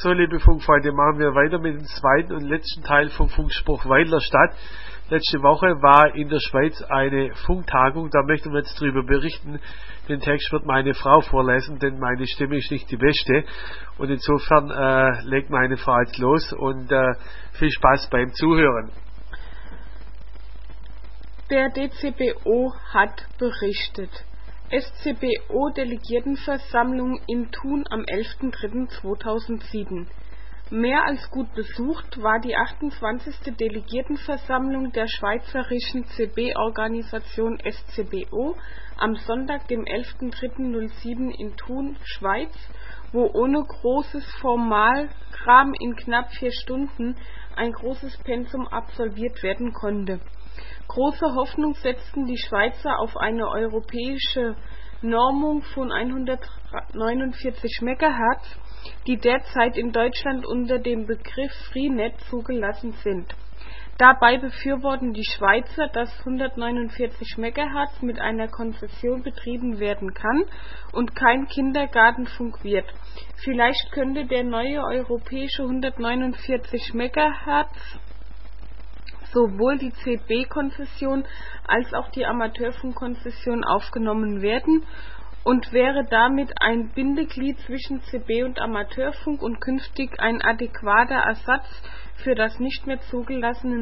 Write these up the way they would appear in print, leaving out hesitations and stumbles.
So, liebe Funkfreunde, machen wir weiter mit dem zweiten und letzten Teil vom Funkspruch Weilerstadt. Letzte Woche war in der Schweiz eine Funktagung, da möchten wir jetzt darüber berichten. Den Text wird meine Frau vorlesen, denn meine Stimme ist nicht die beste. Und insofern legt meine Frau jetzt los und viel Spaß beim Zuhören. Der DCBO hat berichtet. SCBO-Delegiertenversammlung in Thun am 11.03.2007. Mehr als gut besucht war die 28. Delegiertenversammlung der schweizerischen CB-Organisation SCBO am Sonntag, dem 11.03.07 in Thun, Schweiz, wo ohne großes Formalkram in knapp 4 Stunden ein großes Pensum absolviert werden konnte. Große Hoffnung setzten die Schweizer auf eine europäische Normung von 149 MHz, die derzeit in Deutschland unter dem Begriff Freenet zugelassen sind. Dabei befürworten die Schweizer, dass 149 MHz mit einer Konzession betrieben werden kann und kein Kindergartenfunk wird. Vielleicht könnte der neue europäische 149 MHz sowohl die CB-Konzession als auch die Amateurfunkkonzession aufgenommen werden und wäre damit ein Bindeglied zwischen CB und Amateurfunk und künftig ein adäquater Ersatz für das nicht mehr zugelassene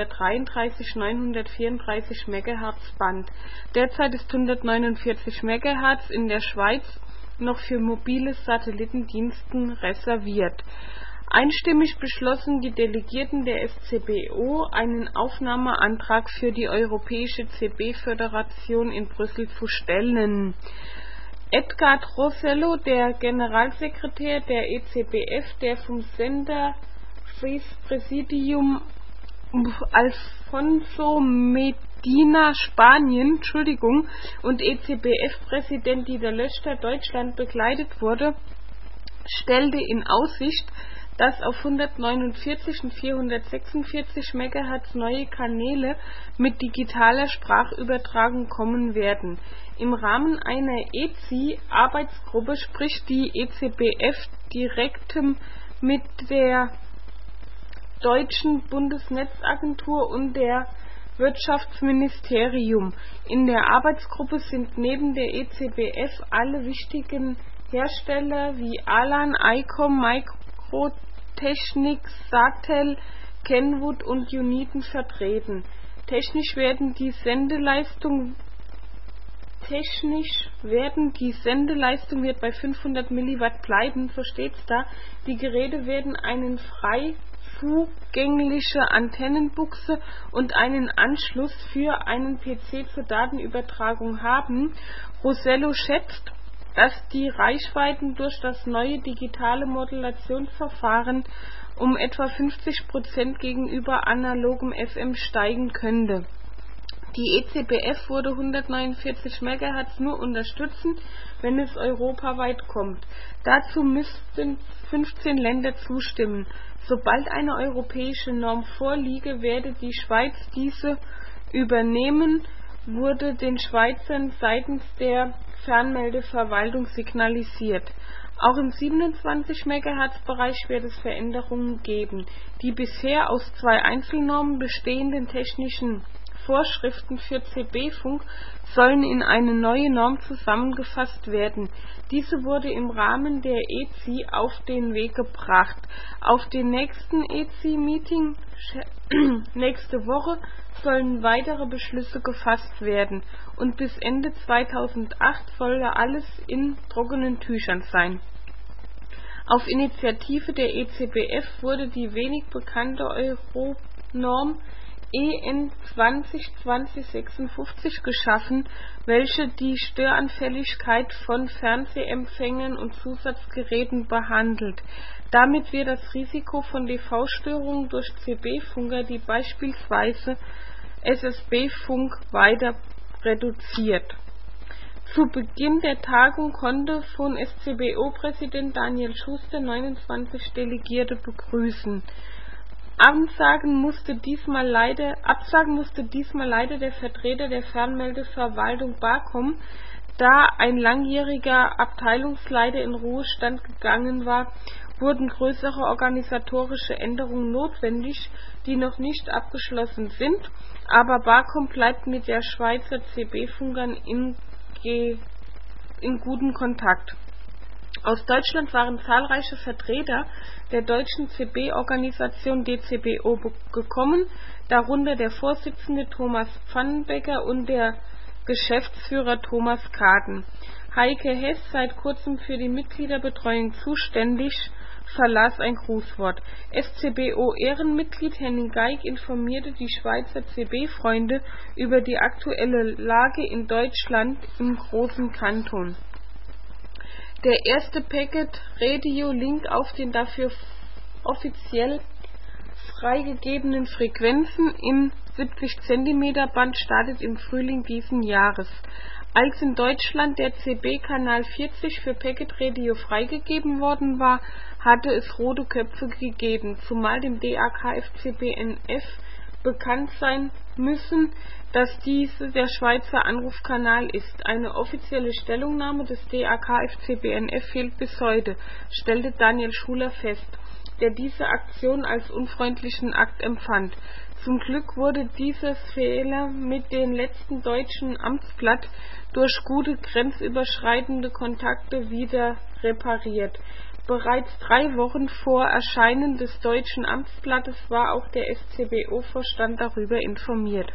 933-934 MHz Band. Derzeit ist 149 MHz in der Schweiz noch für mobile Satellitendiensten reserviert. Einstimmig beschlossen die Delegierten der SCBO, einen Aufnahmeantrag für die Europäische CB-Föderation in Brüssel zu stellen. Edgard Rosello, der Generalsekretär der ECBF, der vom Sender Präsidium Alfonso Medina Spanien und ECBF-Präsident Dieter Löschter Deutschland begleitet wurde, stellte in Aussicht, dass auf 149 und 446 MHz neue Kanäle mit digitaler Sprachübertragung kommen werden. Im Rahmen einer ECI-Arbeitsgruppe spricht die ECBF direkt mit der Deutschen Bundesnetzagentur und der Wirtschaftsministerium. In der Arbeitsgruppe sind neben der ECBF alle wichtigen Hersteller wie Alan, Icom, Mikrotechnik, Satel, Kenwood und Uniten vertreten. Technisch werden die Sendeleistung wird bei 500 mW bleiben, so steht's da. Die Geräte werden einen frei zugängliche Antennenbuchse und einen Anschluss für einen PC zur Datenübertragung haben. Rosello schätzt, dass die Reichweiten durch das neue digitale Modulationsverfahren um etwa 50% gegenüber analogem FM steigen könnte. Die ECBF würde 149 MHz nur unterstützen, wenn es europaweit kommt. Dazu müssten 15 Länder zustimmen. Sobald eine europäische Norm vorliege, werde die Schweiz diese übernehmen, wurde den Schweizern seitens der Fernmeldeverwaltung signalisiert. Auch im 27 MHz-Bereich wird es Veränderungen geben. Die bisher aus 2 Einzelnormen bestehenden technischen Vorschriften für CB-Funk sollen in eine neue Norm zusammengefasst werden. Diese wurde im Rahmen der ECI auf den Weg gebracht. Auf dem nächsten ECI-Meeting nächste Woche sollen weitere Beschlüsse gefasst werden und bis Ende 2008 soll alles in trockenen Tüchern sein. Auf Initiative der ECBF wurde die wenig bekannte Euronorm EN 2020-56 geschaffen, welche die Störanfälligkeit von Fernsehempfängern und Zusatzgeräten behandelt. Damit wird das Risiko von DV-Störungen durch CB-Funker, die beispielsweise SSB-Funk weiter reduziert. Zu Beginn der Tagung konnte von SCBO-Präsident Daniel Schuster 29 Delegierte begrüßen. Absagen musste diesmal leider der Vertreter der Fernmeldeverwaltung BAKOM, Da ein langjähriger Abteilungsleiter in Ruhestand gegangen war, wurden größere organisatorische Änderungen notwendig, die noch nicht abgeschlossen sind, aber Barcom bleibt mit der Schweizer CB-Funkern in gutem Kontakt. Aus Deutschland waren zahlreiche Vertreter der deutschen CB-Organisation DCBO gekommen, darunter der Vorsitzende Thomas Pfannenbecker und der Geschäftsführer Thomas Kaden. Heike Hess, seit kurzem für die Mitgliederbetreuung zuständig, verlas ein Grußwort. SCBO-Ehrenmitglied Henning Geig informierte die Schweizer CB-Freunde über die aktuelle Lage in Deutschland im Großen Kanton. Der erste Packet-Radio-Link auf den dafür offiziell freigegebenen Frequenzen im 70 cm Band startet im Frühling diesen Jahres. Als in Deutschland der CB-Kanal 40 für Packet Radio freigegeben worden war, hatte es rote Köpfe gegeben, zumal dem DAK-FCB-NF bekannt sein müssen, dass diese der Schweizer Anrufkanal ist. Eine offizielle Stellungnahme des DAK-FCB-NF fehlt bis heute, stellte Daniel Schuler fest, der diese Aktion als unfreundlichen Akt empfand. Zum Glück wurde dieser Fehler mit dem letzten deutschen Amtsblatt durch gute grenzüberschreitende Kontakte wieder repariert. Bereits 3 Wochen vor Erscheinen des deutschen Amtsblattes war auch der SCBO-Vorstand darüber informiert.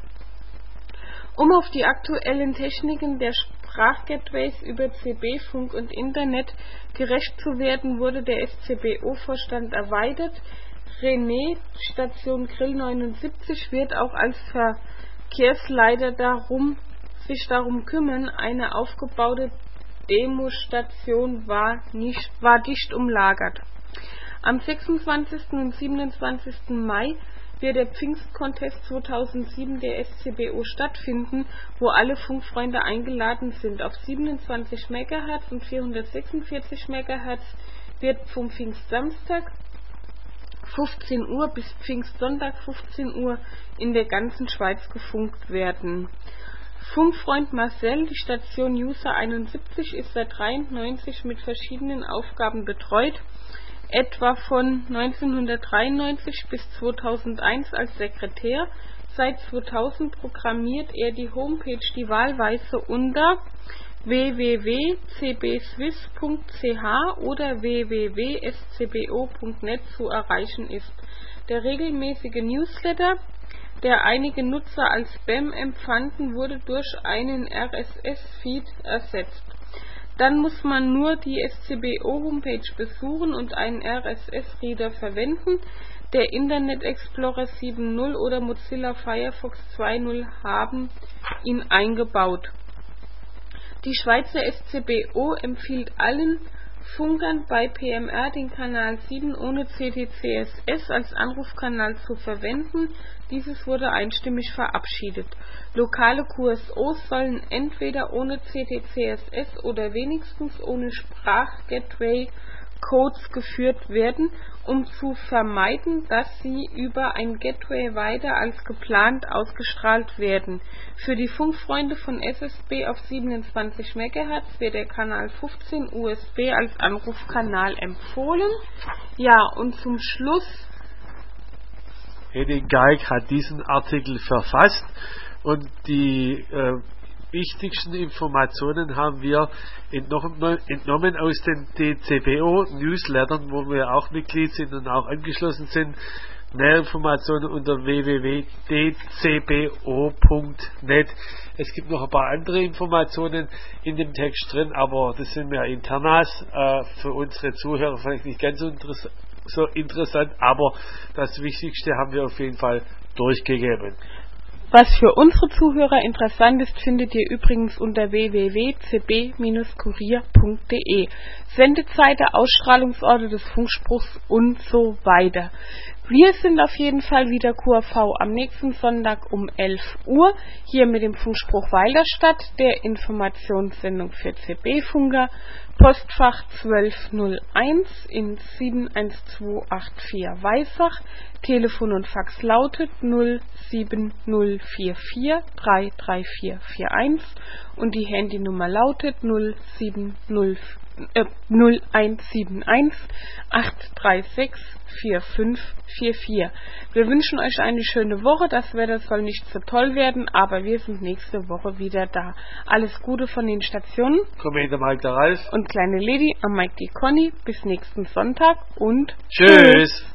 Um auf die aktuellen Techniken der Sprachgateways über CB-Funk und Internet gerecht zu werden, wurde der SCBO-Vorstand erweitert. René, Station Grill 79, wird auch als Verkehrsleiter sich darum kümmern. Eine aufgebaute Demostation war dicht umlagert. Am 26. und 27. Mai wird der Pfingstcontest 2007 der SCBO stattfinden, wo alle Funkfreunde eingeladen sind. Auf 27 MHz und 446 MHz wird vom Pfingstsamstag 15 Uhr bis Pfingstsonntag 15 Uhr in der ganzen Schweiz gefunkt werden. Funkfreund Marcel, die Station User 71, ist seit 1993 mit verschiedenen Aufgaben betreut, etwa von 1993 bis 2001 als Sekretär. Seit 2000 programmiert er die Homepage, die wahlweise unter www.cbswiss.ch oder www.scbo.net zu erreichen ist. Der regelmäßige Newsletter, der einige Nutzer als Spam empfanden, wurde durch einen RSS-Feed ersetzt. Dann muss man nur die SCBO-Homepage besuchen und einen RSS-Reader verwenden. Der Internet Explorer 7.0 oder Mozilla Firefox 2.0 haben ihn eingebaut. Die Schweizer SCBO empfiehlt allen Funkern bei PMR den Kanal 7 ohne CTCSS als Anrufkanal zu verwenden. Dieses wurde einstimmig verabschiedet. Lokale QSOs sollen entweder ohne CTCSS oder wenigstens ohne Sprachgateway-Codes geführt werden, um zu vermeiden, dass sie über ein Gateway weiter als geplant ausgestrahlt werden. Für die Funkfreunde von SSB auf 27 MHz wird der Kanal 15 USB als Anrufkanal empfohlen. Ja, und zum Schluss: Henning Geig hat diesen Artikel verfasst und die wichtigsten Informationen haben wir entnommen aus den DCBO-Newslettern, wo wir auch Mitglied sind und auch angeschlossen sind. Mehr Informationen unter www.dcbo.net. Es gibt noch ein paar andere Informationen in dem Text drin, aber das sind mehr Internas, für unsere Zuhörer vielleicht nicht ganz so interessant, aber das Wichtigste haben wir auf jeden Fall durchgegeben. Was für unsere Zuhörer interessant ist, findet ihr übrigens unter www.cb-kurier.de. Sendezeiten, Ausstrahlungsorte des Funkspruchs und so weiter. Wir sind auf jeden Fall wieder QAV am nächsten Sonntag um 11 Uhr, hier mit dem Funkspruch Weilerstadt, der Informationssendung für CB-Funker, Postfach 1201 in 71284 Weissach, Telefon und Fax lautet 07044 33441 und die Handynummer lautet 0171 836 4544. Wir wünschen euch eine schöne Woche. Das Wetter soll nicht so toll werden, aber wir sind nächste Woche wieder da. Alles Gute von den Stationen. Commander Mike der Ralf. Und kleine Lady am Mike die Conny. Bis nächsten Sonntag und tschüss.